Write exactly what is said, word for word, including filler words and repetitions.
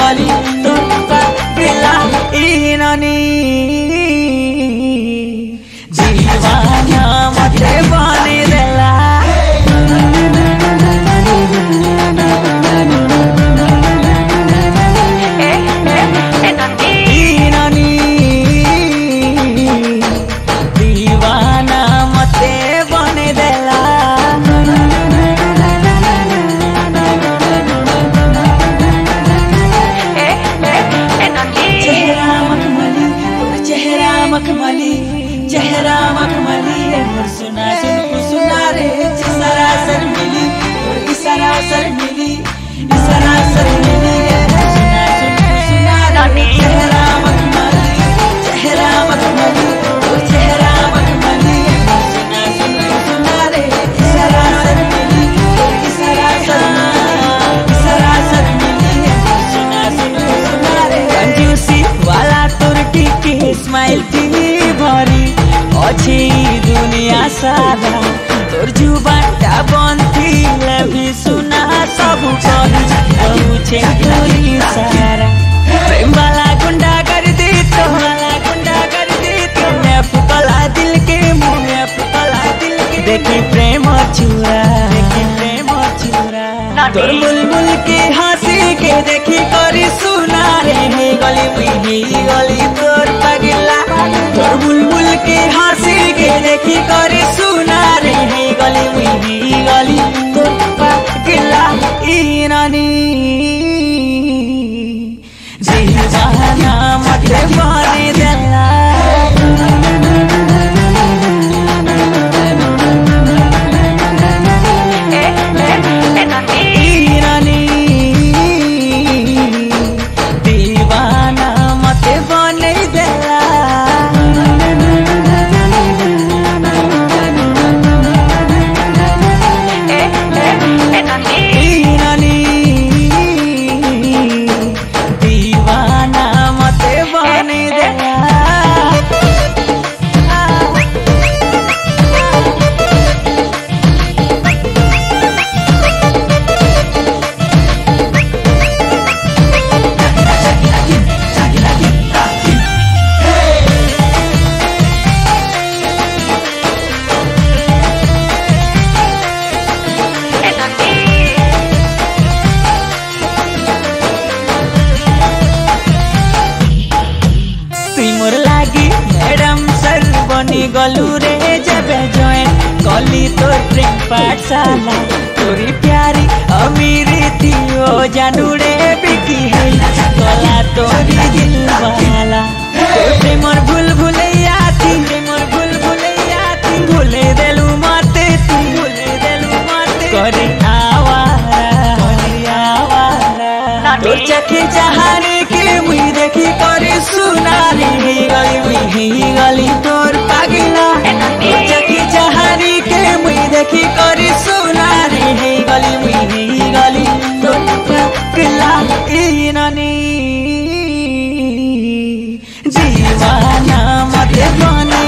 गली तोर पागला ई नानी दीवाना मते बने देला मखमली चेहरा मखमली और सुना सुन सुना रे सरासर मिली और सरासर मिली सरासर मिली सुना सुन सुना रे चेहरा मखमली चेहरा मखमली और चेहरा मखमली सुना सुन सुना रे सरासर मिली सरासर सरासर मिली सुना सुन सुना रे कंजूसी वाला तोर टिकी स्माइल भरी अच्छी दुनिया सारा तोर जुबानटा बंधी भी सुना सब करी पूछे तोरी सारा प्रेम वाला गुंडा कर दी तो वाला गुंडा कर दी तो मैं फुकला दिल के मुँह में फुकला दिल के देखी प्रेम चूरा देखी प्रेम चूरा तोर बुलबुल के हंसी के देखी करी सुना रे गली मिही गली तोर पगला तोर बुलबुल के हंसी के देखी करे सुना रे गली मिही गली तोर पगला ई नानी दीवाना मते बने देला गलू रे जब जॉइन कली तोर प्रेम पाठशाला तोरी प्यारी अमीरी थी ओ जानू रे बिकी है गला तोरी दिल वाला तोर प्रेम और भूल भुलैया थी प्रेम और भूल भुलैया थी भूले देलू माते तू भूले देलू माते करे आवारा करे आवारा तोर चखे जहाने के मुई देखी करे सुना रे गली मुई गली तोर पागला चखी जहानी के मुई देखी करी सुना रे गली मुई गली तोर पगला ई नानी दीवाना मते बने